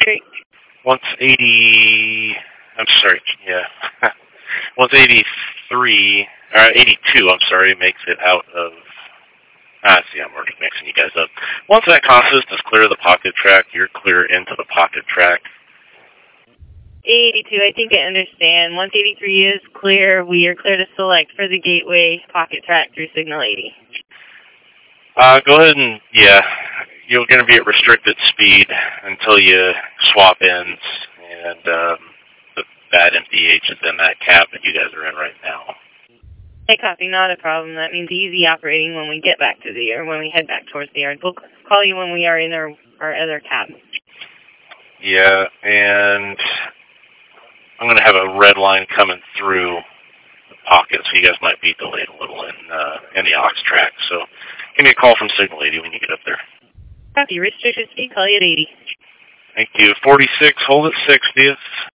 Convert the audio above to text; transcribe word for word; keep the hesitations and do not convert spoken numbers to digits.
Great. Once eighty, I'm sorry, yeah. Once eighty-three, or eighty-two, I'm sorry, makes it out of, ah, see, I'm already mixing you guys up. Once that consist is clear of the pocket track, you're clear into the pocket track. eighty-two, I think I understand. Once eighty-three is clear, we are clear to select for the gateway pocket track through signal eighty. Uh, go ahead and, yeah, you're going to be at restricted speed until you swap ends, and um, the, that M D H is in that cab that you guys are in right now. Hey, copy, not a problem. That means easy operating when we get back to the yard, when we head back towards the yard. We'll call you when we are in our, our other cab. Yeah, and I'm going to have a red line coming through the pocket, so you guys might be delayed a little in, uh, in the aux track. So give me a call from Signal eighty when you get up there. Copy, restricted speed, call you at eighty. Thank you. forty-six, hold at sixtieth.